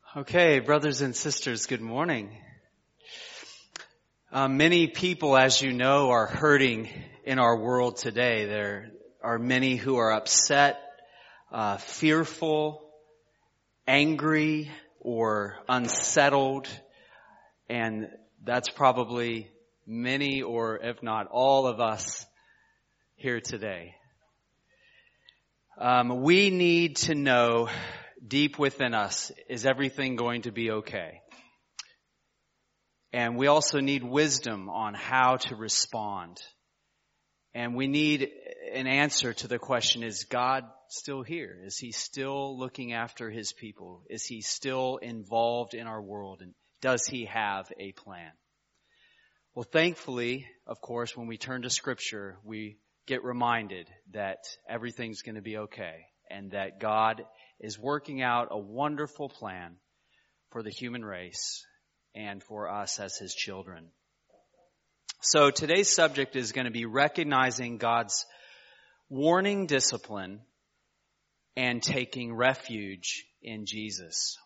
Okay, brothers and sisters, good morning. Many people, as you know, are hurting in our world today. There are many who are upset, fearful, angry, or unsettled. And that's probably many, or if not all of us here today. We need to know deep within us, is everything going to be okay? And we also need wisdom on how to respond. And we need an answer to the question, is God still here? Is He still looking after His people? Is He still involved in our world? And does He have a plan? Well, thankfully, of course, when we turn to Scripture, we get reminded that everything's going to be okay and that God is working out a wonderful plan for the human race and for us as His children. So today's subject is going to be recognizing God's warning discipline and taking refuge in Jesus.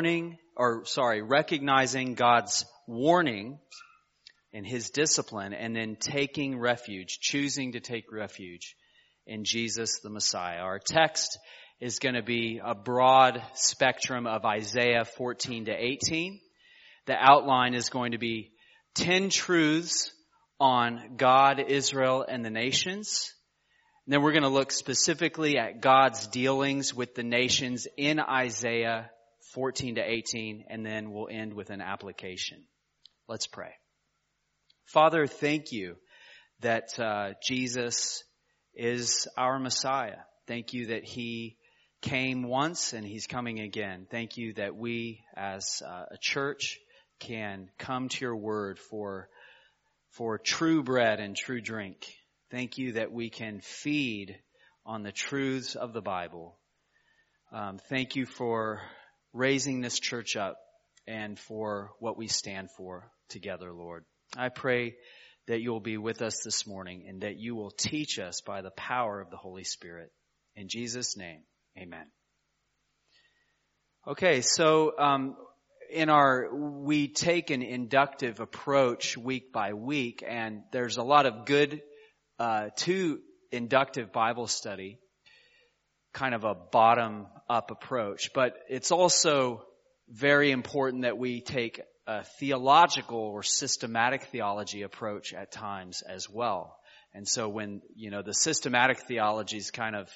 Recognizing God's warning and His discipline, and then taking refuge, choosing to take refuge in Jesus the Messiah. Our text is going to be a broad spectrum of Isaiah 14 to 18. The outline is going to be 10 truths on God, Israel, and the nations. And then we're going to look specifically at God's dealings with the nations in Isaiah 14 to 18, and then we'll end with an application. Let's pray. Father, thank you that Jesus is our Messiah. Thank you that He came once and He's coming again. Thank you that we as a church can come to your word for true bread and true drink. Thank you that we can feed on the truths of the Bible. Thank you for raising this church up and for what we stand for together, Lord. I pray that you'll be with us this morning and that you will teach us by the power of the Holy Spirit. In Jesus' name, amen. Okay, so we take an inductive approach week by week, and there's a lot of good to inductive Bible study, kind of a bottom-up approach. But it's also very important that we take a theological or systematic theology approach at times as well. And so when, the systematic theology is kind of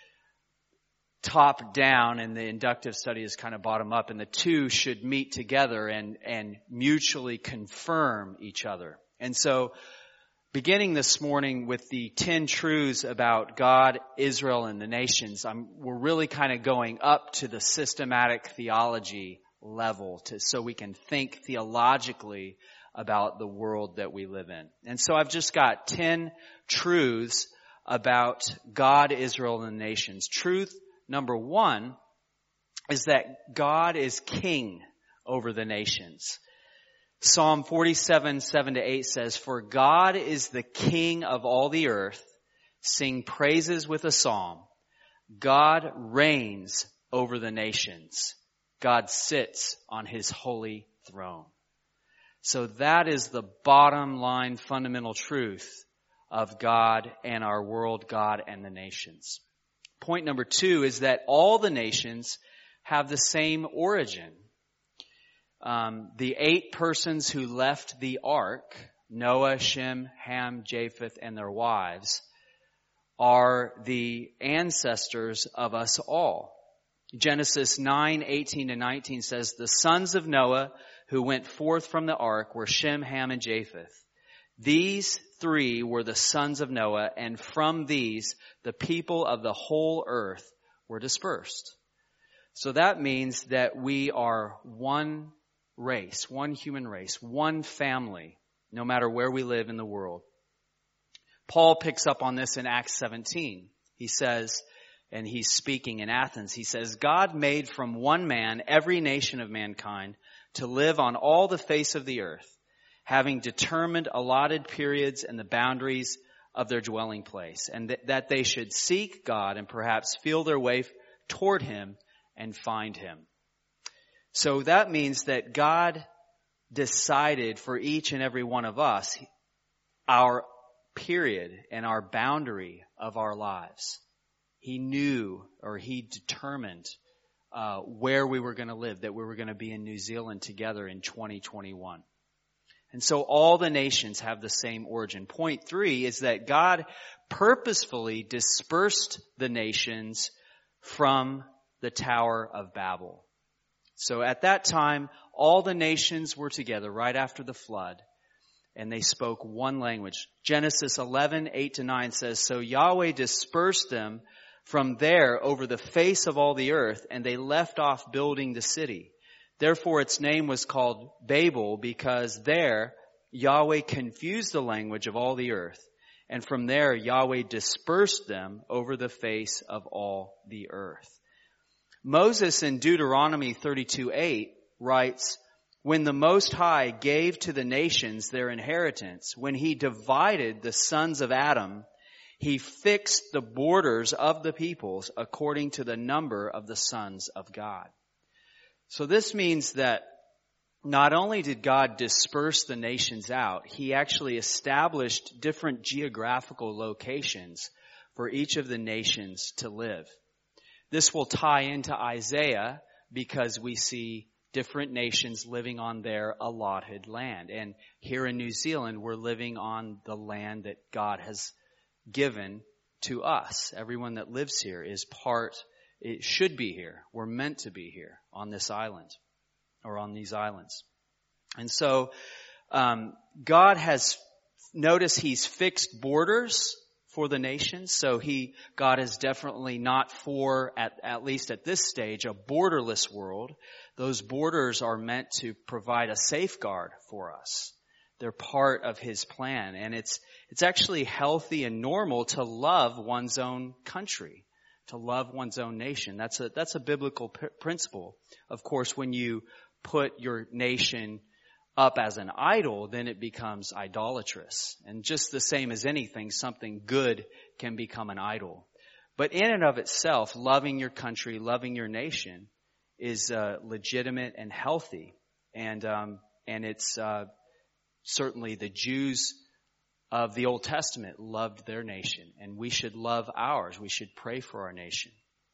top down and the inductive study is kind of bottom up, and the two should meet together and mutually confirm each other. And so beginning this morning with the 10 truths about God, Israel, and the nations, we're really kind of going up to the systematic theology level so we can think theologically about the world that we live in. And so I've just got 10 truths about God, Israel, and the nations. Truth number 1 is that God is king over the nations. Psalm 47, 7-8 says, "For God is the king of all the earth. Sing praises with a psalm. God reigns over the nations. God sits on His holy throne." So that is the bottom line fundamental truth of God and our world, God and the nations. Point number 2 is that all the nations have the same origin. The 8 persons who left the ark, Noah, Shem, Ham, Japheth, and their wives, are the ancestors of us all. Genesis 9:18-19 says, "The sons of Noah who went forth from the ark were Shem, Ham, and Japheth. These 3 were the sons of Noah, and from these the people of the whole earth were dispersed." So that means that we are one race, one human race, one family, no matter where we live in the world. Paul picks up on this in Acts 17. He says, and he's speaking in Athens, he says, "God made from one man every nation of mankind to live on all the face of the earth, having determined allotted periods and the boundaries of their dwelling place, and that they should seek God and perhaps feel their way toward Him and find Him." So that means that God decided for each and every one of us our period and our boundary of our lives. He knew, or He determined where we were going to live, that we were going to be in New Zealand together in 2021. And so all the nations have the same origin. Point 3 is that God purposefully dispersed the nations from the Tower of Babel. So at that time, all the nations were together right after the flood, and they spoke one language. Genesis 11:8-9 says, "So Yahweh dispersed them from there over the face of all the earth, and they left off building the city. Therefore its name was called Babel, because there Yahweh confused the language of all the earth. And from there Yahweh dispersed them over the face of all the earth." Moses in Deuteronomy 32:8 writes, "When the Most High gave to the nations their inheritance, when He divided the sons of Adam, He fixed the borders of the peoples according to the number of the sons of God." So this means that not only did God disperse the nations out, He actually established different geographical locations for each of the nations to live. This will tie into Isaiah because we see different nations living on their allotted land. And here in New Zealand, we're living on the land that God has given to us. Everyone that lives here it should be here. We're meant to be here on this island or on these islands. And so God has, notice He's fixed borders for the nations. So God is definitely not for, at least at this stage, a borderless world. Those borders are meant to provide a safeguard for us. They're part of His plan. And it's actually healthy and normal to love one's own country, to love one's own nation. That's a biblical principle. Of course, when you put your nation up as an idol, then it becomes idolatrous. And just the same as anything, something good can become an idol. But in and of itself, loving your country, loving your nation is legitimate and healthy. And it's certainly the Jews of the Old Testament loved their nation, and we should love ours. We should pray for our nation.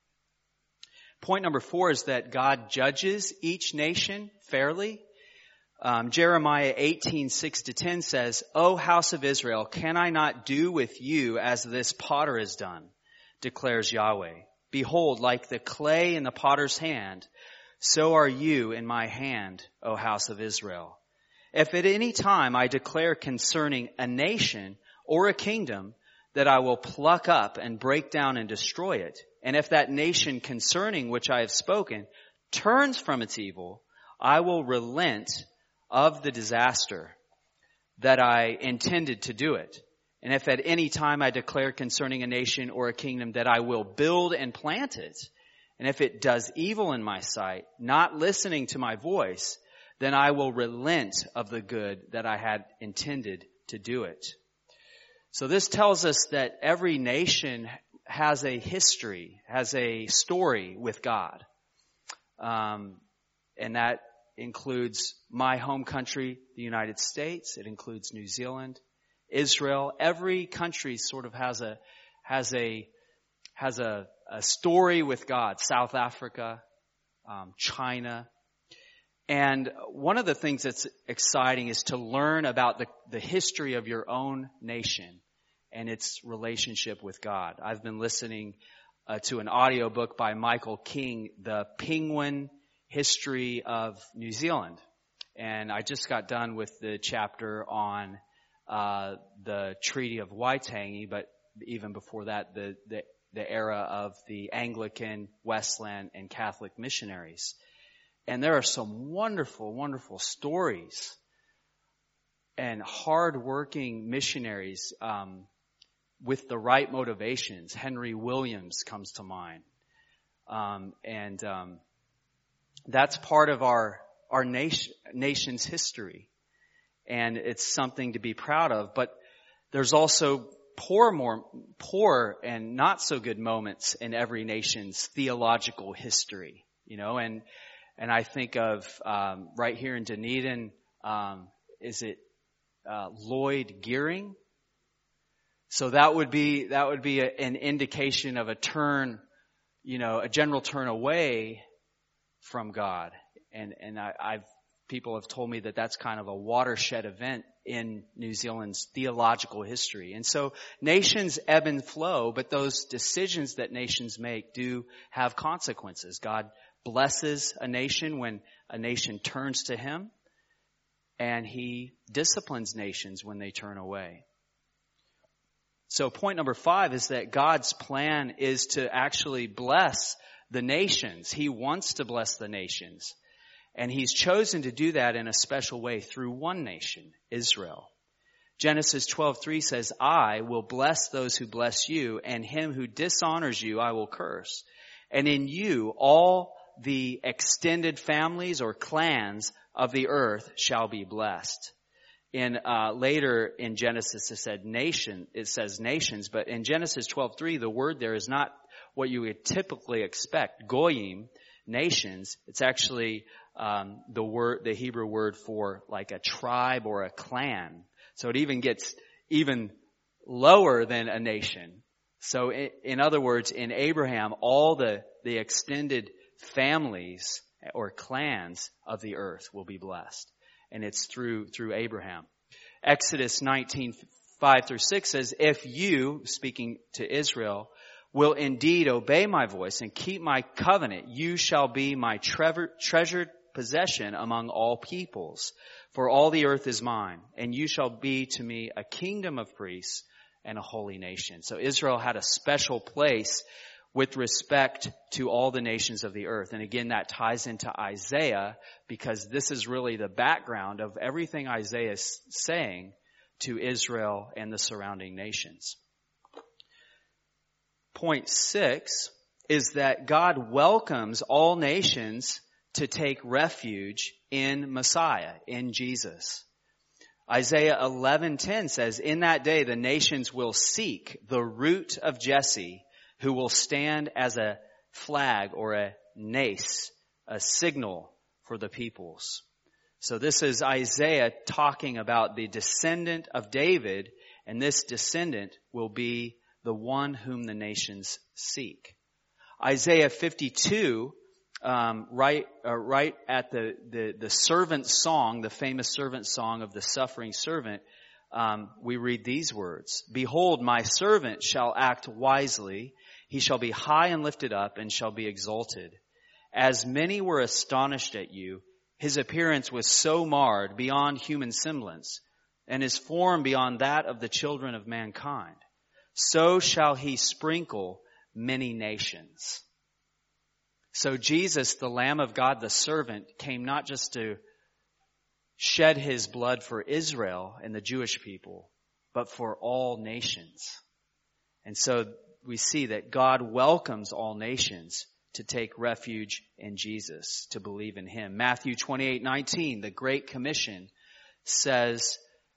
Point number 4 is that God judges each nation fairly. Jeremiah 18:6-10 says, "O house of Israel, can I not do with you as this potter has done, declares Yahweh. Behold, like the clay in the potter's hand, so are you in my hand, O house of Israel. If at any time I declare concerning a nation or a kingdom that I will pluck up and break down and destroy it, and if that nation concerning which I have spoken turns from its evil, I will relent of the disaster that I intended to do it. And if at any time I declare concerning a nation or a kingdom that I will build and plant it, and if it does evil in my sight, not listening to my voice, then I will relent of the good that I had intended to do it." So this tells us that every nation has a history, has a story with God. And that includes my home country, the United States. It includes New Zealand, Israel. Every country sort of has a story with God. South Africa, China. And one of the things that's exciting is to learn about the history of your own nation and its relationship with God. I've been listening to an audiobook by Michael King, The Penguin History of New Zealand. And I just got done with the chapter on the Treaty of Waitangi, but even before that, the era of the Anglican, Wesleyan, and Catholic missionaries. And there are some wonderful, wonderful stories and hard-working missionaries with the right motivations. Henry Williams comes to mind. That's part of our nation's history. And it's something to be proud of. But there's also poor and not so good moments in every nation's theological history, and And I think of right here in Dunedin, is it Lloyd Gearing? So that would be an indication of a turn, a general turn away from God. And people have told me that that's kind of a watershed event in New Zealand's theological history. And so nations ebb and flow, but those decisions that nations make do have consequences. God blesses a nation when a nation turns to Him, and He disciplines nations when they turn away. So point number 5 is that God's plan is to actually bless the nations. He wants to bless the nations. And He's chosen to do that in a special way through one nation, Israel. Genesis 12:3 says, I will bless those who bless you, and him who dishonors you I will curse. And in you all the extended families or clans of the earth shall be blessed. Later in Genesis it says nations, but in Genesis 12:3 the word there is not what you would typically expect, goyim, nations. It's actually the Hebrew word for like a tribe or a clan. So it even gets even lower than a nation. So in other words, in Abraham, all the extended families or clans of the earth will be blessed. And it's through Abraham. Exodus 19:5-6 says, if you, speaking to Israel, will indeed obey my voice and keep my covenant, you shall be my treasured possession among all peoples. For all the earth is mine, and you shall be to me a kingdom of priests and a holy nation. So Israel had a special place with respect to all the nations of the earth. And again, that ties into Isaiah, because this is really the background of everything Isaiah is saying to Israel and the surrounding nations. Point 6 is that God welcomes all nations to take refuge in Messiah, in Jesus. Isaiah 11:10 says, in that day the nations will seek the root of Jesse, who will stand as a flag or a nace, a signal for the peoples. So this is Isaiah talking about the descendant of David, and this descendant will be the one whom the nations seek. Isaiah 52, right at the servant song, the famous servant song of the suffering servant, we read these words, behold, my servant shall act wisely. He shall be high and lifted up and shall be exalted. As many were astonished at you, his appearance was so marred beyond human semblance, and his form beyond that of the children of mankind. So shall he sprinkle many nations. So Jesus, the Lamb of God, the servant, came not just to shed his blood for Israel and the Jewish people, but for all nations. And so we see that God welcomes all nations to take refuge in Jesus, to believe in Him. Matthew 28:19, the Great Commission says,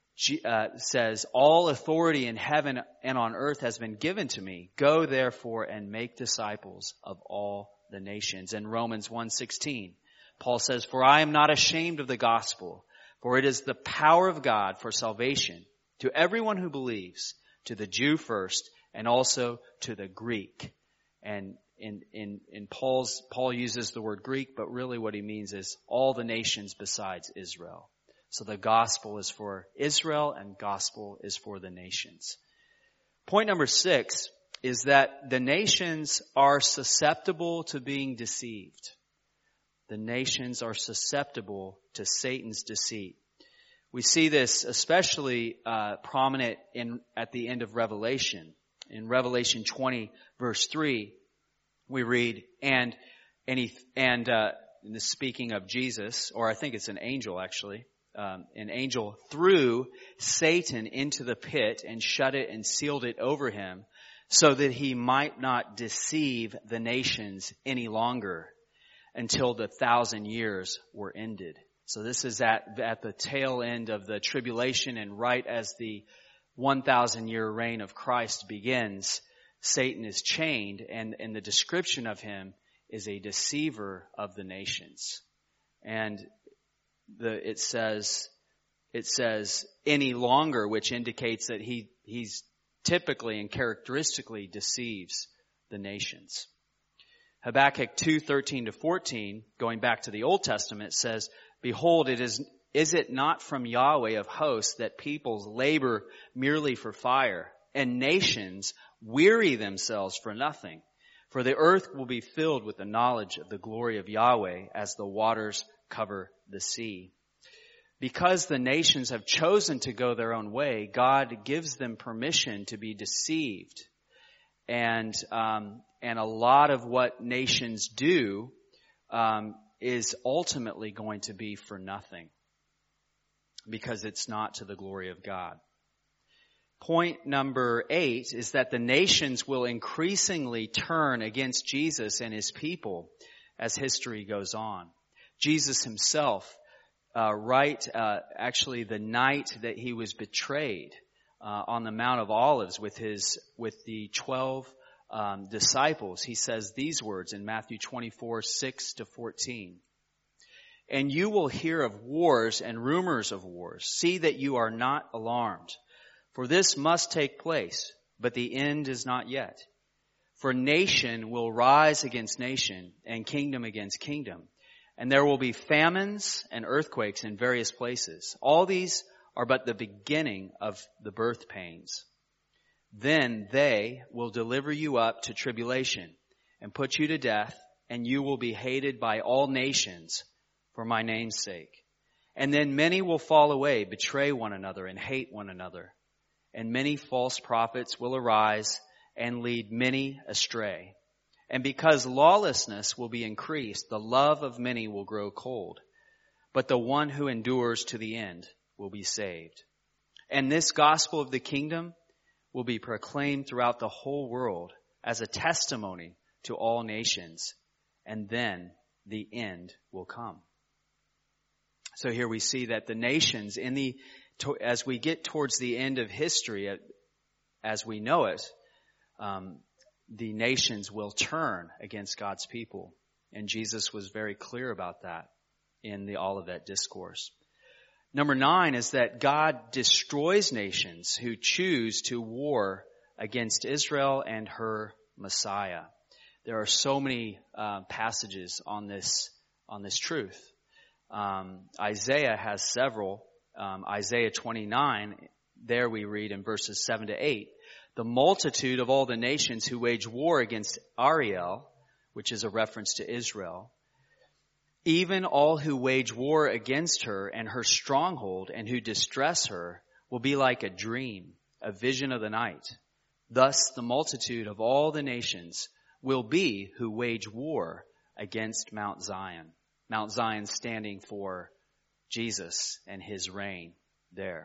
all authority in heaven and on earth has been given to me. Go therefore and make disciples of all the nations. In Romans 1:16, Paul says, for I am not ashamed of the gospel, for it is the power of God for salvation to everyone who believes, to the Jew first, and also to the Greek. And Paul uses the word Greek, but really what he means is all the nations besides Israel. So the gospel is for Israel and gospel is for the nations. Point number 6 is that the nations are susceptible to being deceived. The nations are susceptible to Satan's deceit. We see this especially prominent at the end of Revelation. In Revelation 20, verse 3, we read, and speaking of Jesus, or I think it's an angel actually, an angel threw Satan into the pit and shut it and sealed it over him so that he might not deceive the nations any longer until the 1,000 years were ended. So this is at the tail end of the tribulation, and right as the 1,000-year reign of Christ begins, Satan is chained, and the description of him is a deceiver of the nations. And it says any longer, which indicates that he's typically and characteristically deceives the nations. Habakkuk 2:13-14, going back to the Old Testament, says, "Behold, is it not from Yahweh of hosts that peoples labor merely for fire, and nations weary themselves for nothing? For the earth will be filled with the knowledge of the glory of Yahweh as the waters cover the sea." Because the nations have chosen to go their own way, God gives them permission to be deceived. And a lot of what nations do is ultimately going to be for nothing, because it's not to the glory of God. Point number 8 is that the nations will increasingly turn against Jesus and his people as history goes on. Jesus himself, actually the night that he was betrayed on the Mount of Olives with the 12 disciples, he says these words in Matthew 24:6-14. "And you will hear of wars and rumors of wars. See that you are not alarmed. For this must take place, but the end is not yet. For nation will rise against nation, and kingdom against kingdom. And there will be famines and earthquakes in various places. All these are but the beginning of the birth pains. Then they will deliver you up to tribulation and put you to death, and you will be hated by all nations for my name's sake. And then many will fall away, betray one another, and hate one another. And many false prophets will arise and lead many astray. And because lawlessness will be increased, the love of many will grow cold. But the one who endures to the end will be saved. And this gospel of the kingdom will be proclaimed throughout the whole world as a testimony to all nations. And then the end will come." So here we see that the nations as we get towards the end of history, as we know it, the nations will turn against God's people. And Jesus was very clear about that in the Olivet Discourse. Number 9 is that God destroys nations who choose to war against Israel and her Messiah. There are so many passages on this truth. Isaiah has several. Isaiah 29, there we read in verses 7-8, "The multitude of all the nations who wage war against Ariel," which is a reference to Israel, "even all who wage war against her and her stronghold and who distress her will be like a dream, a vision of the night. Thus the multitude of all the nations will be who wage war against Mount Zion." Mount Zion standing for Jesus and his reign there.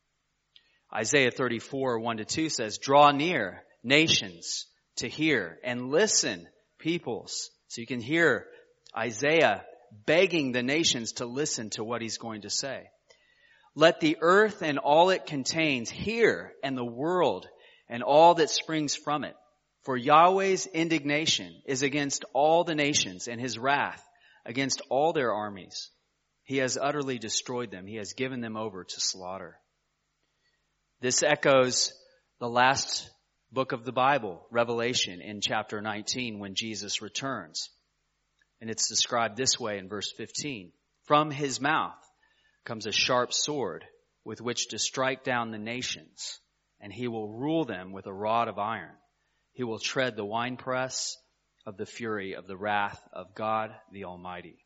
Isaiah 34:1-2 says, "Draw near, nations, to hear, and listen, peoples." So you can hear Isaiah begging the nations to listen to what he's going to say. "Let the earth and all it contains hear, and the world and all that springs from it. For Yahweh's indignation is against all the nations, and his wrath against all their armies. He has utterly destroyed them. He has given them over to slaughter." This echoes the last book of the Bible, Revelation, in chapter 19, when Jesus returns. And it's described this way in verse 15. "From his mouth comes a sharp sword with which to strike down the nations, and he will rule them with a rod of iron. He will tread the winepress of the fury of the wrath of God the Almighty."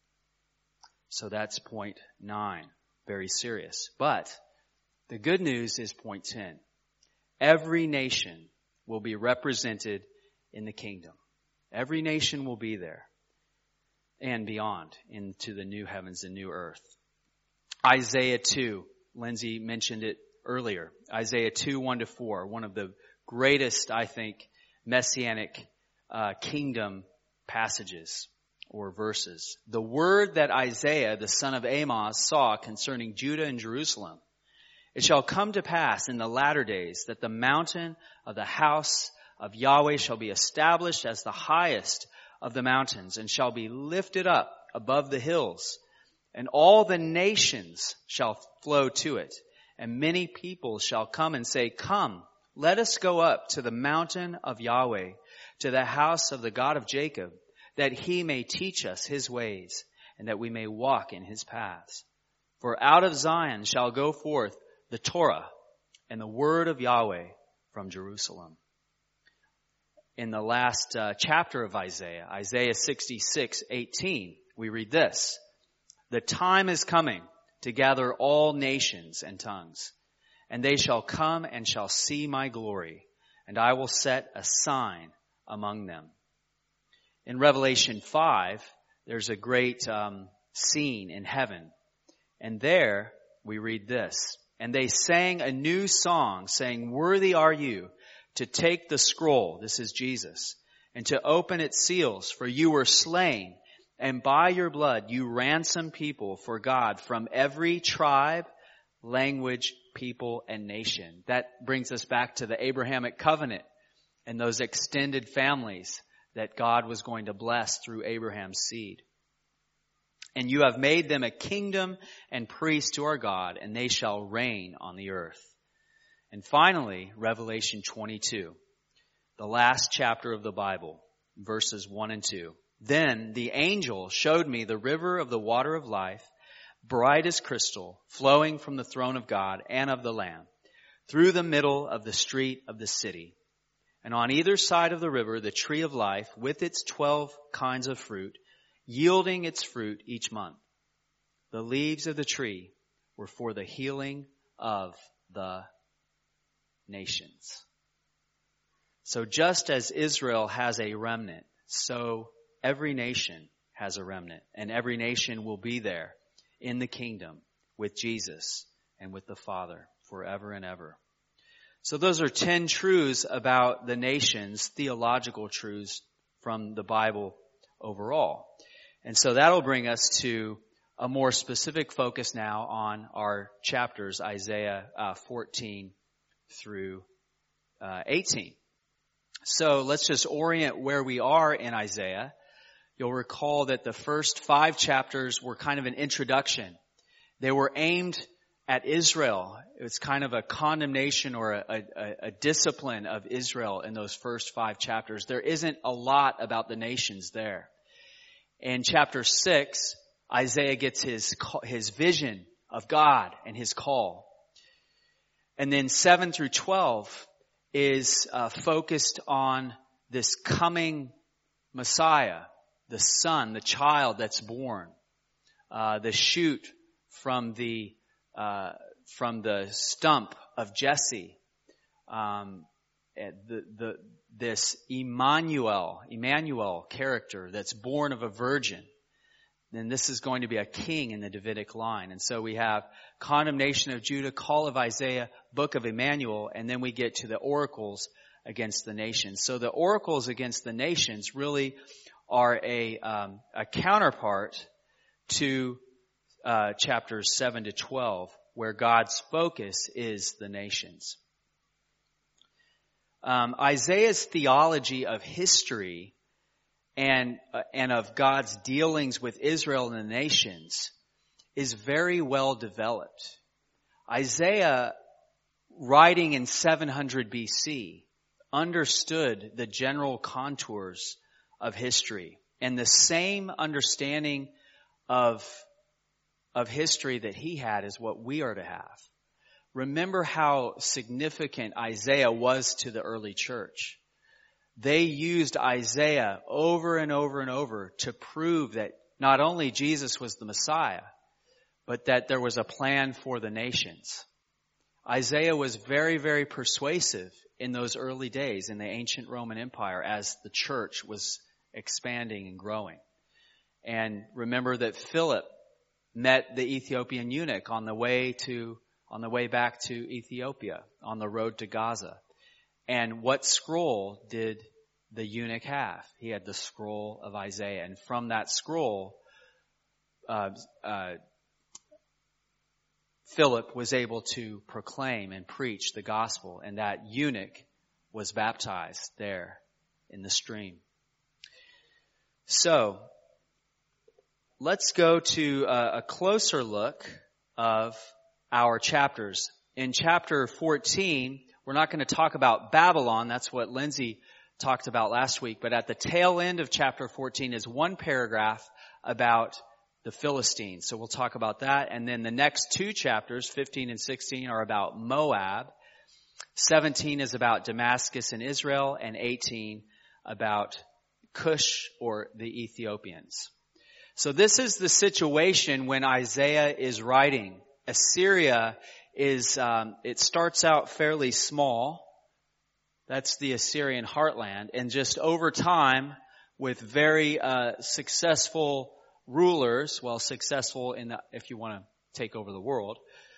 So that's point 9. Very serious. But the good news is point 10. Every nation will be represented in the kingdom. Every nation will be there and beyond into the new heavens and new earth. Isaiah 2, Lindsay mentioned it earlier. Isaiah 2:1-4, one of the greatest, I think, messianic kingdom passages or verses. "The word that Isaiah, the son of Amos, saw concerning Judah and Jerusalem. It shall come to pass in the latter days that the mountain of the house of Yahweh shall be established as the highest of the mountains, and shall be lifted up above the hills, and all the nations shall flow to it. And many people shall come and say, Come, let us go up to the mountain of Yahweh, to the house of the God of Jacob, that he may teach us his ways, and that we may walk in his paths. For out of Zion shall go forth the Torah and the word of Yahweh from Jerusalem. In the last chapter of Isaiah, Isaiah 66:18, we read this: The time is coming to gather all nations and tongues, and they shall come and shall see my glory, and I will set a sign among them. In Revelation 5, there's a great scene in heaven, and there we read this: And they sang a new song, saying, Worthy are you to take the scroll, this is Jesus, and to open its seals, for you were slain, and by your blood you ransomed people for God from every tribe, language, people, and nation. That brings us back to the Abrahamic covenant and those extended families that God was going to bless through Abraham's seed. And you have made them a kingdom and priests to our God, and they shall reign on the earth. And finally, Revelation 22, the last chapter of the Bible, verses 1 and 2. Then the angel showed me the river of the water of life, bright as crystal, flowing from the throne of God and of the Lamb, through the middle of the street of the city. And on either side of the river, the tree of life with its 12 kinds of fruit, yielding its fruit each month. The leaves of the tree were for the healing of the nations. So just as Israel has a remnant, so every nation has a remnant, and every nation will be there in the kingdom with Jesus and with the Father forever and ever. So those are 10 truths about the nations, theological truths from the Bible overall. And so that'll bring us to a more specific focus now on our chapters, Isaiah 14 through 18. So let's just orient where we are in Isaiah. You'll recall that the first 5 chapters were kind of an introduction. They were aimed at Israel. It was kind of a condemnation or a discipline of Israel in those first 5 chapters. There isn't a lot about the nations there. In chapter 6, Isaiah gets his vision of God and his call. And then 7 through 12 is focused on this coming Messiah, the son, the child that's born, the shoot from the stump of Jesse, this Emmanuel character that's born of a virgin. Then this is going to be a king in the Davidic line. And so we have condemnation of Judah, call of Isaiah, book of Emmanuel, and then we get to the oracles against the nations. So the oracles against the nations really are a counterpart to chapters 7 to 12, where God's focus is the nations. Isaiah's theology of history and of God's dealings with Israel and the nations is very well developed. Isaiah, writing in 700 BC, understood the general contours of history, and the same understanding of history that he had is what we are to have. Remember how significant Isaiah was to the early church. They used Isaiah over and over and over to prove that not only Jesus was the Messiah, but that there was a plan for the nations. Isaiah was very, very persuasive in those early days in the ancient Roman Empire as the church was expanding and growing. And remember that Philip met the Ethiopian eunuch on the way back to Ethiopia, on the road to Gaza. And what scroll did the eunuch have? He had the scroll of Isaiah. And from that scroll, Philip was able to proclaim and preach the gospel. And that eunuch was baptized there in the stream. So, let's go to a closer look of our chapters. In chapter 14, we're not going to talk about Babylon. That's what Lindsay talked about last week. But at the tail end of chapter 14 is one paragraph about the Philistines. So we'll talk about that. And then the next two chapters, 15 and 16, are about Moab. 17 is about Damascus and Israel, and 18 about Cush or the Ethiopians. So this is the situation when Isaiah is writing. Assyria is, it starts out fairly small. That's the Assyrian heartland. And just over time, with very successful rulers, well, successful in if you want to take over the world,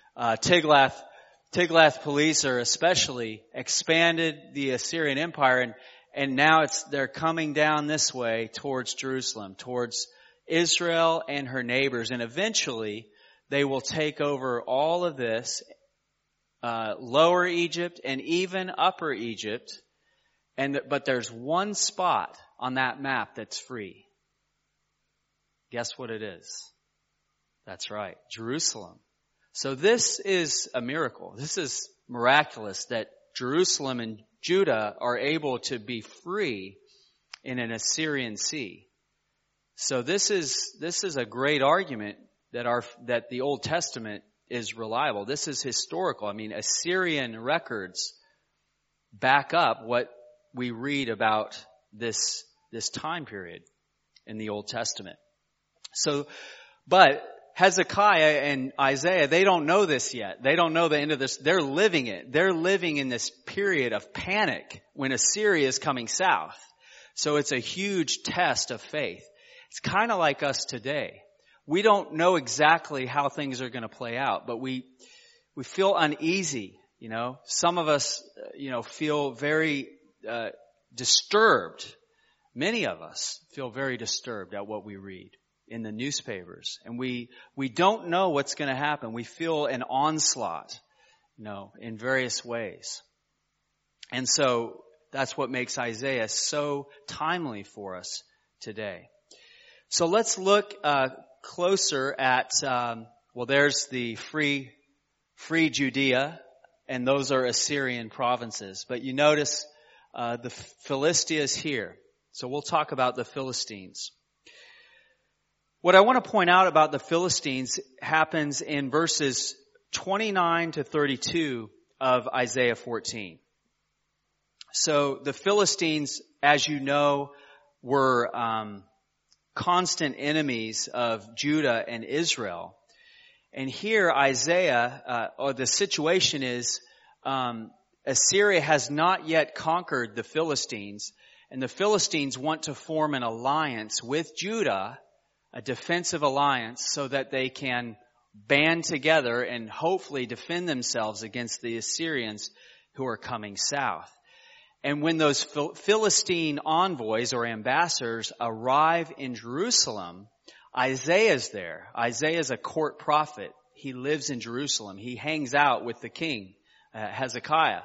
Tiglath-Pileser especially expanded the Assyrian Empire, and now they're coming down this way towards Jerusalem, towards Israel and her neighbors, and eventually they will take over all of this, Lower Egypt and even Upper Egypt, but there's one spot on that map that's free. Guess what it is? That's right, Jerusalem. So this is a miracle. This is miraculous that Jerusalem and Judah are able to be free in an Assyrian sea. So this is a great argument that the Old Testament is reliable. This is historical. I mean, Assyrian records back up what we read about this time period in the Old Testament. So, but Hezekiah and Isaiah, they don't know this yet. They don't know the end of this. They're living it. They're living in this period of panic when Assyria is coming south. So it's a huge test of faith. It's kind of like us today. We don't know exactly how things are going to play out, but we feel uneasy, you know. Some of us, feel very disturbed. Many of us feel very disturbed at what we read in the newspapers. And we don't know what's going to happen. We feel an onslaught, in various ways. And so that's what makes Isaiah so timely for us today. So let's look closer at, there's the free Judea, and those are Assyrian provinces. But you notice the Philistia is here. So we'll talk about the Philistines. What I want to point out about the Philistines happens in verses 29 to 32 of Isaiah 14. So the Philistines, as you know, were constant enemies of Judah and Israel. And here Isaiah, the situation is, Assyria has not yet conquered the Philistines, and the Philistines want to form an alliance with Judah, a defensive alliance, so that they can band together and hopefully defend themselves against the Assyrians who are coming south. And when those Philistine envoys or ambassadors arrive in Jerusalem, Isaiah's there. Isaiah's a court prophet. He lives in Jerusalem. He hangs out with the king, Hezekiah.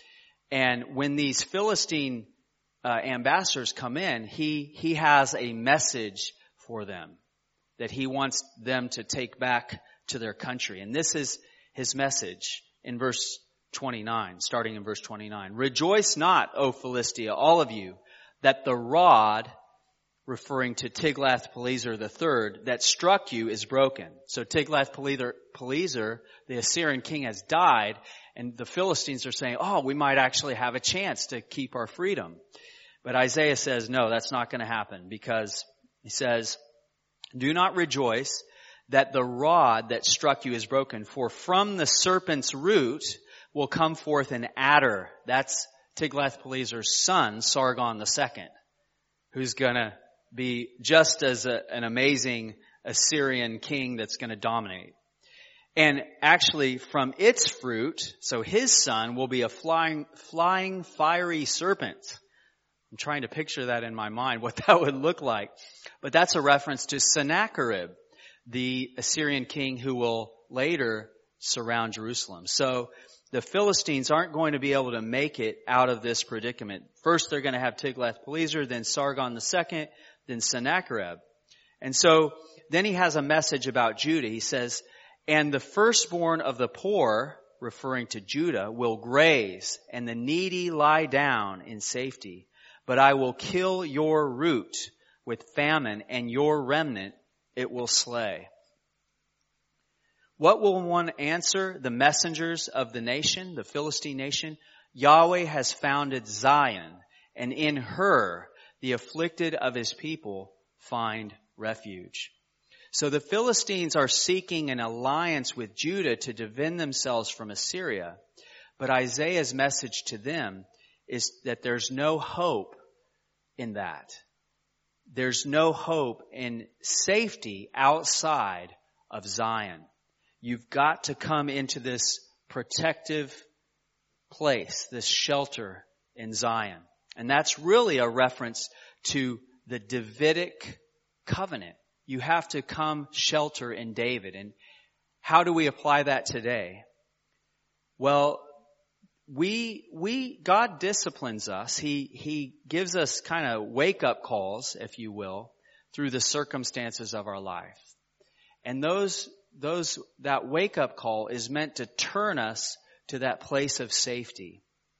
And when these Philistine ambassadors come in, he has a message for them that he wants them to take back to their country. And this is his message in verse 29, starting in verse 29. Rejoice not, O Philistia, all of you, that the rod, referring to Tiglath-Pileser III, that struck you is broken. So Tiglath-Pileser, the Assyrian king, has died, and the Philistines are saying, we might actually have a chance to keep our freedom. But Isaiah says, no, that's not going to happen, because he says, do not rejoice that the rod that struck you is broken, for from the serpent's root will come forth an adder. That's Tiglath-Pileser's son, Sargon II, who's going to be just as an amazing Assyrian king that's going to dominate. And actually from its fruit, so his son will be a flying fiery serpent. I'm trying to picture that in my mind, what that would look like. But that's a reference to Sennacherib, the Assyrian king who will later surround Jerusalem. So the Philistines aren't going to be able to make it out of this predicament. First they're going to have Tiglath-Pileser, then Sargon II, then Sennacherib. And so then he has a message about Judah. He says, and the firstborn of the poor, referring to Judah, will graze, and the needy lie down in safety. But I will kill your root with famine, and your remnant it will slay. What will one answer the messengers of the nation, the Philistine nation? Yahweh has founded Zion, and in her the afflicted of his people find refuge. So the Philistines are seeking an alliance with Judah to defend themselves from Assyria. But Isaiah's message to them is that there's no hope in that. There's no hope in safety outside of Zion. You've got to come into this protective place, this shelter in Zion. And that's really a reference to the Davidic covenant. You have to come shelter in David. And how do we apply that today? Well, God disciplines us. He gives us kind of wake-up calls, if you will, through the circumstances of our life. And that wake-up call is meant to turn us to that place of safety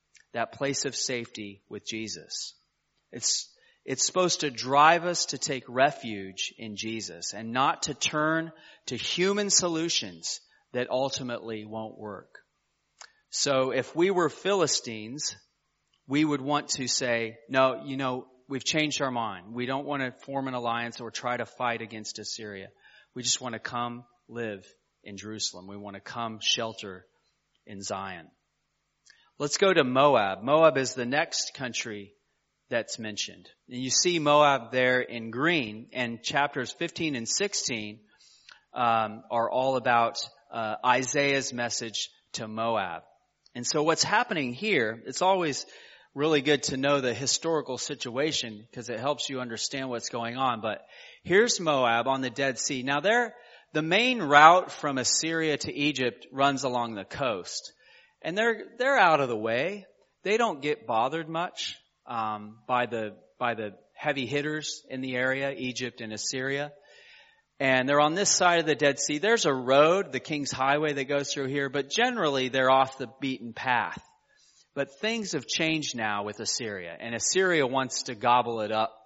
with Jesus. It's supposed to drive us to take refuge in Jesus and not to turn to human solutions that ultimately won't work. So if we were Philistines, we would want to say, no, we've changed our mind. We don't want to form an alliance or try to fight against Assyria. We just want to come live in Jerusalem. We want to come shelter in Zion. Let's go to Moab. Moab is the next country that's mentioned. And you see Moab there in green, and chapters 15 and 16 are all about Isaiah's message to Moab. And so what's happening here, it's always really good to know the historical situation because it helps you understand what's going on. But here's Moab on the Dead Sea. Now the main route from Assyria to Egypt runs along the coast. And they're out of the way. They don't get bothered much by the heavy hitters in the area, Egypt and Assyria. And they're on this side of the Dead Sea. There's a road, the King's Highway, that goes through here, but generally they're off the beaten path. But things have changed now with Assyria, and Assyria wants to gobble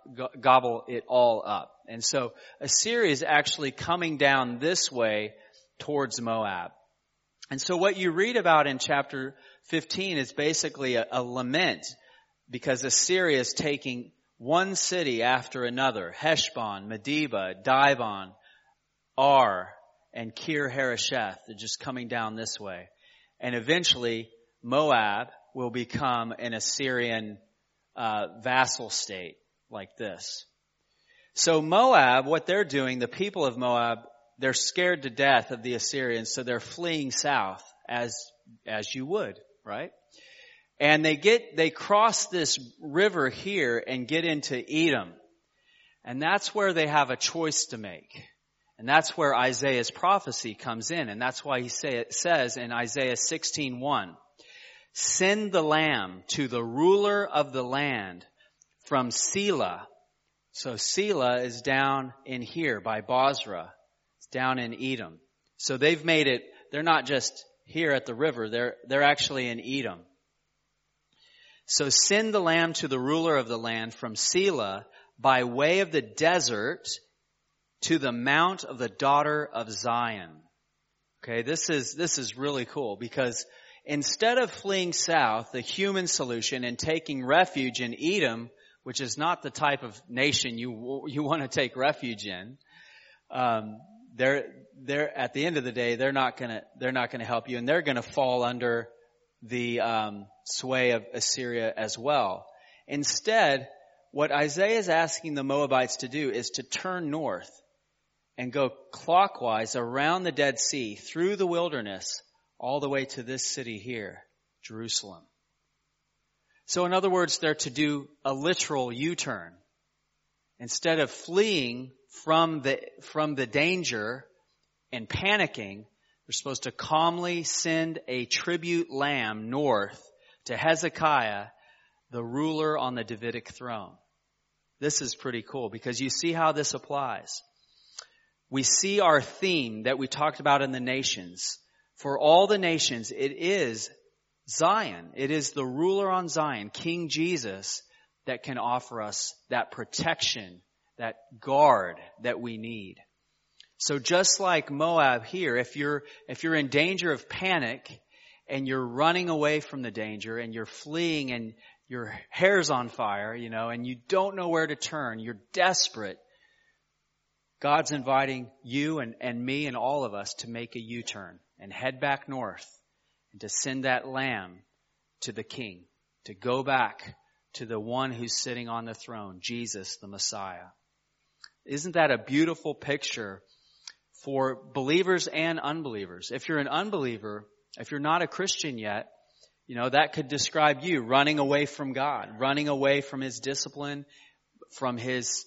it all up. And so Assyria is actually coming down this way towards Moab. And so what you read about in chapter 15 is basically a lament, because Assyria is taking one city after another: Heshbon, Medeba, Dibon, Ar, and Kir Hareseth. They're just coming down this way. And eventually Moab will become an Assyrian vassal state like this. So Moab, what they're doing, the people of Moab, they're scared to death of the Assyrians, so they're fleeing south as you would, right? And they cross this river here and get into Edom. And that's where they have a choice to make. And that's where Isaiah's prophecy comes in. And that's why it says in Isaiah 16:1, send the lamb to the ruler of the land from Selah. So Selah is down in here by Bozrah. It's down in Edom. So they've made it, they're not just here at the river, they're actually in Edom. So send the lamb to the ruler of the land from Selah by way of the desert to the mount of the daughter of Zion. Okay, this is really cool, because instead of fleeing south, the human solution, and taking refuge in Edom, which is not the type of nation you want to take refuge in, they're at the end of the day, they're not gonna help you, and they're gonna fall under the sway of Assyria as well. Instead, what Isaiah is asking the Moabites to do is to turn north and go clockwise around the Dead Sea, through the wilderness, all the way to this city here, Jerusalem. So in other words, they're to do a literal U-turn. Instead of fleeing from the danger and panicking, they're supposed to calmly send a tribute lamb north to Hezekiah, the ruler on the Davidic throne. This is pretty cool, because you see how this applies. we see our theme that we talked about in the nations. For all the nations, it is Zion. It is the ruler on Zion, King Jesus, that can offer us that protection, that guard that we need. So just like Moab here, if you're in danger of panic and you're running away from the danger and you're fleeing and your hair's on fire, and you don't know where to turn, you're desperate, God's inviting you and me and all of us to make a U-turn and head back north and to send that lamb to the King, to go back to the one who's sitting on the throne, Jesus, the Messiah. Isn't that a beautiful picture for believers and unbelievers? If you're an unbeliever, if you're not a Christian yet, that could describe you running away from God, running away from His discipline, from His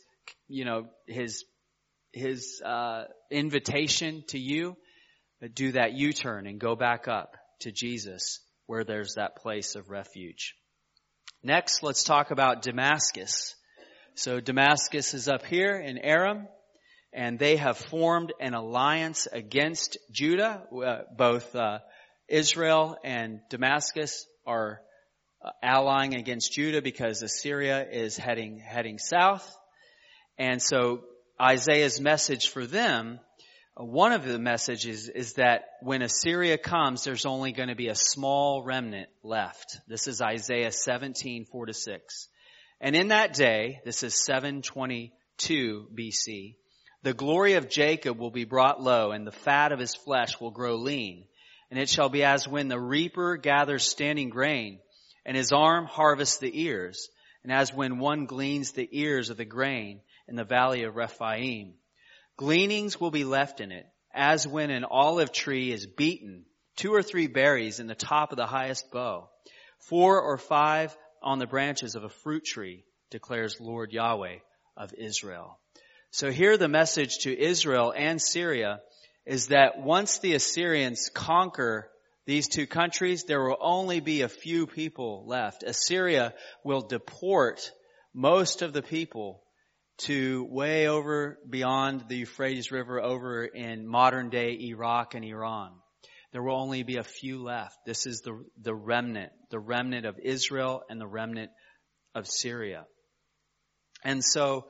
invitation to you. But do that U-turn and go back up to Jesus, where there's that place of refuge. Next, let's talk about Damascus. So Damascus is up here in Aram, and they have formed an alliance against Judah. Both Israel and Damascus are allying against Judah because Assyria is heading south. And so Isaiah's message for them, one of the messages is that when Assyria comes, there's only going to be a small remnant left. This is Isaiah 17, 4-6. And in that day, this is 722 BC, the glory of Jacob will be brought low, and the fat of his flesh will grow lean. And it shall be as when the reaper gathers standing grain, and his arm harvests the ears, and as when one gleans the ears of the grain in the valley of Rephaim. Gleanings will be left in it, as when an olive tree is beaten, 2 or 3 berries in the top of the highest bough, 4 or 5 on the branches of a fruit tree, declares Lord Yahweh of Israel. So here the message to Israel and Syria is that once the Assyrians conquer these 2 countries, there will only be a few people left. Assyria will deport most of the people to way over beyond the Euphrates River over in modern day Iraq and Iran. There will only be a few left. This is the remnant of Israel and the remnant of Syria. And so,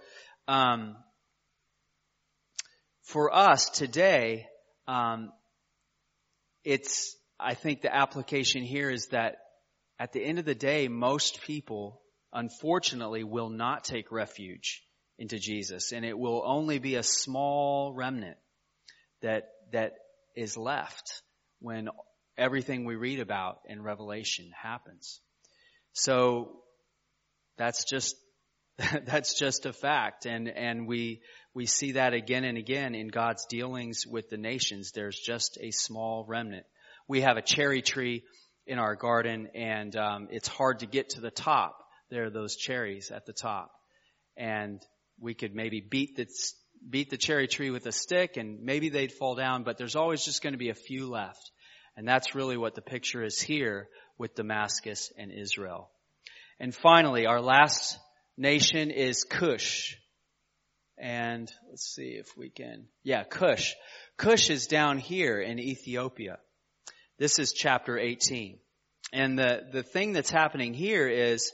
for us today, I think the application here is that at the end of the day, most people, unfortunately, will not take refuge into Jesus, and it will only be a small remnant that is left when everything we read about in Revelation happens. So that's just a fact, and we see that again and again in God's dealings with the nations. There's just a small remnant. We have a cherry tree in our garden, and it's hard to get to the top. There are those cherries at the top, and we could maybe beat the cherry tree with a stick, and maybe they'd fall down, but there's always just going to be a few left. And that's really what the picture is here with Damascus and Israel. And finally, our last nation is Cush. And let's see if we can. Yeah, Cush. Cush is down here in Ethiopia. This is chapter 18. And the thing that's happening here is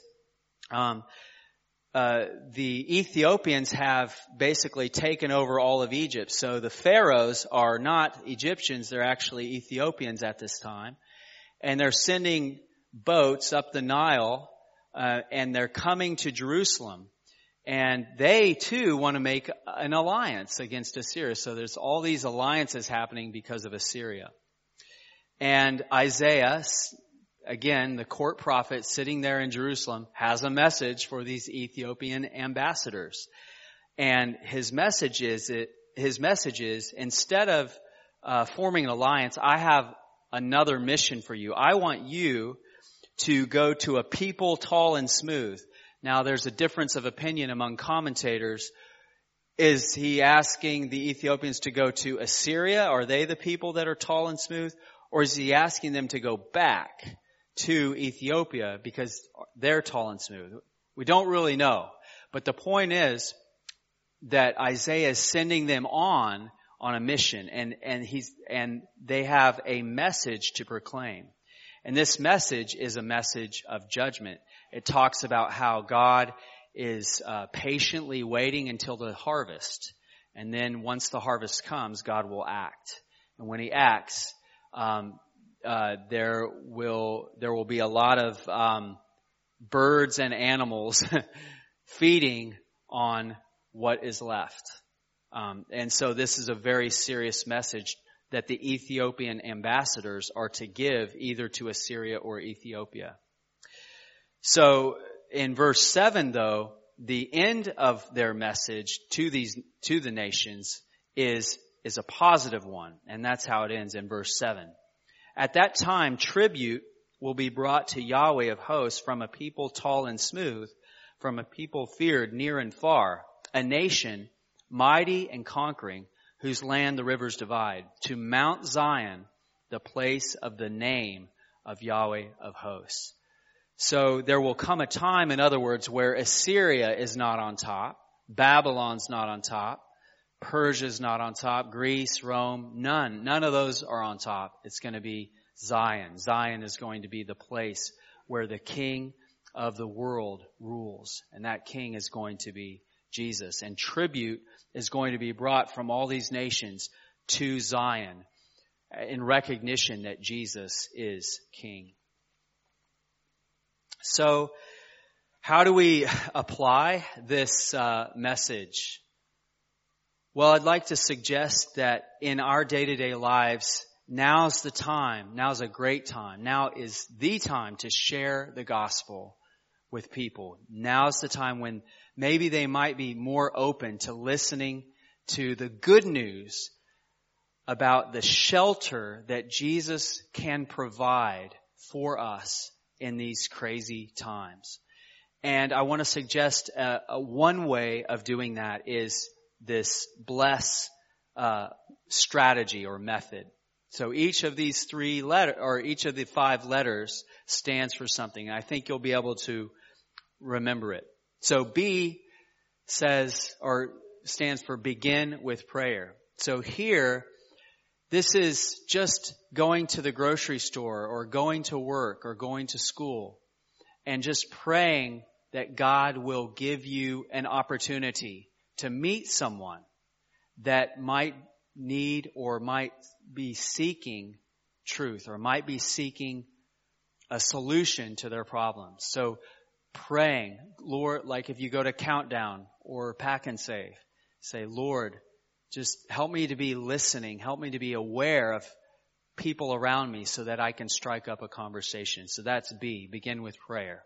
the Ethiopians have basically taken over all of Egypt. So the pharaohs are not Egyptians, they're actually Ethiopians at this time. And they're sending boats up the Nile, and they're coming to Jerusalem. And they too want to make an alliance against Assyria. So there's all these alliances happening because of Assyria. And Isaiah, again, the court prophet sitting there in Jerusalem, has a message for these Ethiopian ambassadors. And his message is instead of forming an alliance, I have another mission for you. I want you to go to a people tall and smooth. Now, there's a difference of opinion among commentators. Is he asking the Ethiopians to go to Assyria? Are they the people that are tall and smooth? Or is he asking them to go back to Ethiopia because they're tall and smooth? We don't really know. But the point is that Isaiah is sending them on on a mission, and they have a message to proclaim. And this message is a message of judgment. It talks about how God is patiently waiting until the harvest. And then once the harvest comes, God will act. And when he acts, there will be a lot of birds and animals feeding on what is left. And so this is a very serious message that the Ethiopian ambassadors are to give either to Assyria or Ethiopia. So in verse 7, though, the end of their message to the nations is a positive one, and that's how it ends in verse 7. At that time, tribute will be brought to Yahweh of hosts from a people tall and smooth, from a people feared near and far, a nation mighty and conquering, whose land the rivers divide, to Mount Zion, the place of the name of Yahweh of hosts. So there will come a time, in other words, where Assyria is not on top, Babylon's not on top, Persia's not on top, Greece, Rome, none of those are on top. It's going to be Zion. Zion is going to be the place where the King of the world rules, and that King is going to be Jesus. And tribute is going to be brought from all these nations to Zion in recognition that Jesus is King. So, how do we apply this message? Well, I'd like to suggest that in our day-to-day lives, now's the time, now's a great time, now is the time to share the gospel with people. Now's the time when maybe they might be more open to listening to the good news about the shelter that Jesus can provide for us in these crazy times. And I want to suggest one way of doing that is this bless strategy or method. So each of these three letters, or each of the 5 letters, stands for something. And I think you'll be able to remember it. So B says, or stands for begin with prayer. So here, this is just going to the grocery store or going to work or going to school and just praying that God will give you an opportunity to meet someone that might need or might be seeking truth or might be seeking a solution to their problems. So praying, Lord, like if you go to Countdown or Pack and Save, say, Lord, just help me to be listening, help me to be aware of people around me so that I can strike up a conversation. So that's B, begin with prayer.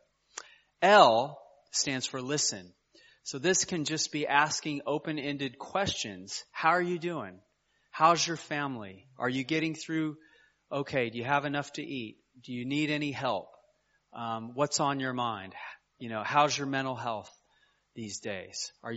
L stands for listen. So this can just be asking open-ended questions. How are you doing? How's your family? Are you getting through okay? Do you have enough to eat? Do you need any help? What's on your mind? How's your mental health these days? Do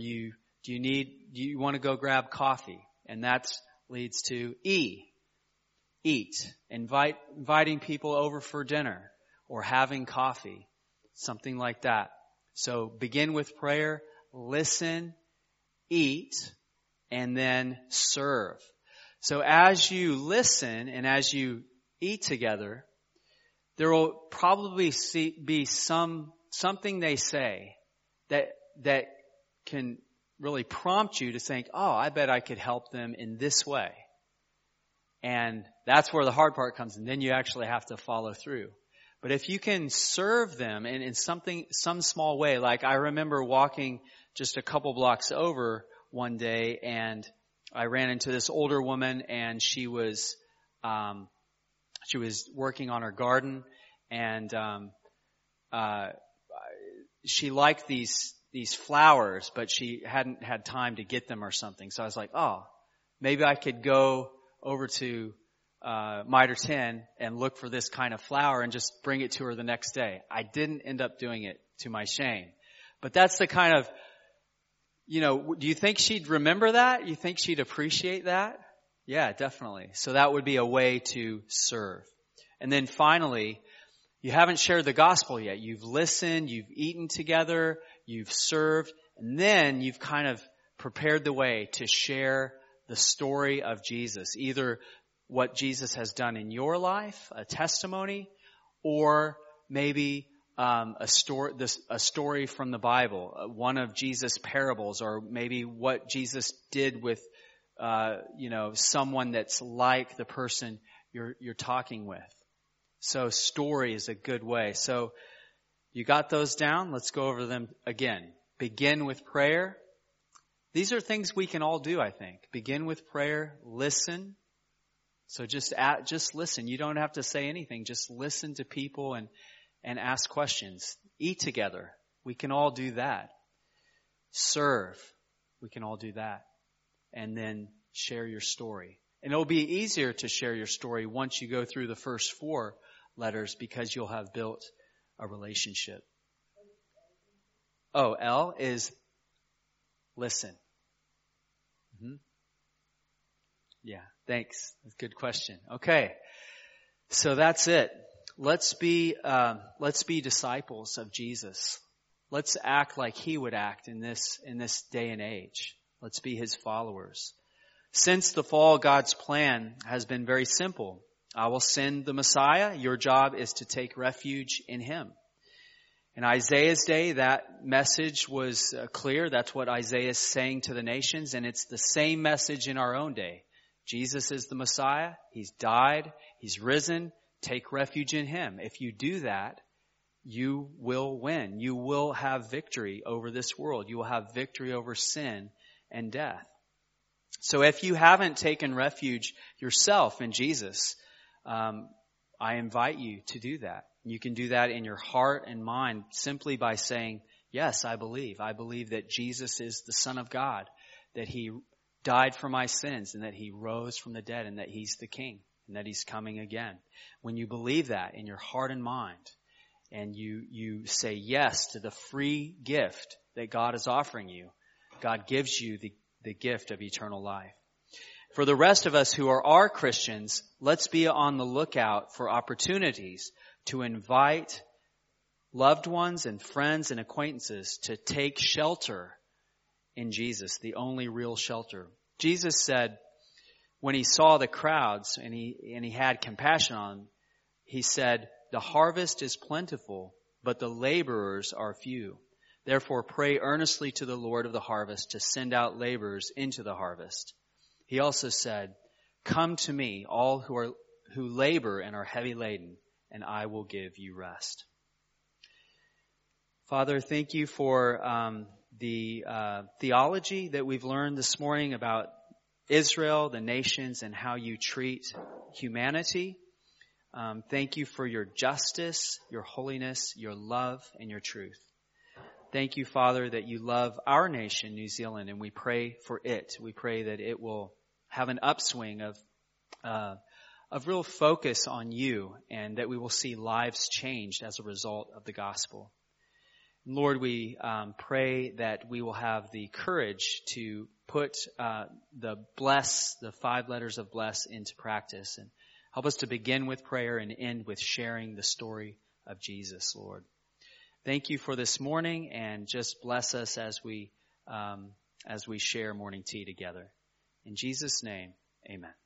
you want to go grab coffee? And that leads to E, eat. Inviting people over for dinner or having coffee, something like that. So begin with prayer, listen, eat, and then serve. So as you listen and as you eat together, there will probably be something they say that can really prompt you to think, oh, I bet I could help them in this way. And that's where the hard part comes, and then you actually have to follow through. But if you can serve them in some small way, like I remember walking just a couple blocks over one day, and I ran into this older woman, and she was working on her garden, and she liked these flowers, but she hadn't had time to get them or something. So I was like, oh, maybe I could go over to Mitre 10 and look for this kind of flower and just bring it to her the next day. I didn't end up doing it, to my shame. But that's the kind of, do you think she'd remember that? You think she'd appreciate that? Yeah, definitely. So that would be a way to serve. And then finally, you haven't shared the gospel yet. You've listened, you've eaten together, you've served, and then you've kind of prepared the way to share the story of Jesus, either what Jesus has done in your life, a testimony, or maybe a story from the Bible, one of Jesus' parables, or maybe what Jesus did with someone that's like the person you're talking with. So story is a good way. So you got those down? Let's go over them again. Begin with prayer. These are things we can all do, I think. Begin with prayer. Listen. So just listen. You don't have to say anything. Just listen to people and ask questions. Eat together. We can all do that. Serve. We can all do that. And then share your story. And it'll be easier to share your story once you go through the first 4 letters because you'll have built a relationship. Oh, L is listen. Mm-hmm. Yeah, thanks. That's a good question. Okay. So that's it. Let's be disciples of Jesus. Let's act like he would act in this day and age. Let's be his followers. Since the fall, God's plan has been very simple. I will send the Messiah. Your job is to take refuge in him. In Isaiah's day, that message was clear. That's what Isaiah is saying to the nations, and it's the same message in our own day. Jesus is the Messiah. He's died. He's risen. Take refuge in him. If you do that, you will win. You will have victory over this world. You will have victory over sin and death. So if you haven't taken refuge yourself in Jesus, I invite you to do that. You can do that in your heart and mind simply by saying, yes, I believe. I believe that Jesus is the Son of God, that he died for my sins, and that he rose from the dead, and that he's the King, and that he's coming again. When you believe that in your heart and mind, and you say yes to the free gift that God is offering you, God gives you the gift of eternal life. For the rest of us who are Christians, let's be on the lookout for opportunities to invite loved ones and friends and acquaintances to take shelter in Jesus, the only real shelter. Jesus said, when he saw the crowds and he had compassion on them, he said, the harvest is plentiful, but the laborers are few. Therefore, pray earnestly to the Lord of the harvest to send out laborers into the harvest. He also said, come to me, all who labor and are heavy laden, and I will give you rest. Father, thank you for the theology that we've learned this morning about Israel, the nations, and how you treat humanity. Thank you for your justice, your holiness, your love, and your truth. Thank you, Father, that you love our nation, New Zealand, and we pray for it. We pray that it will have an upswing of real focus on you, and that we will see lives changed as a result of the gospel. Lord, we pray that we will have the courage to put the 5 letters of bless into practice, and help us to begin with prayer and end with sharing the story of Jesus, Lord. Thank you for this morning, and just bless us as we share morning tea together. In Jesus' name, amen.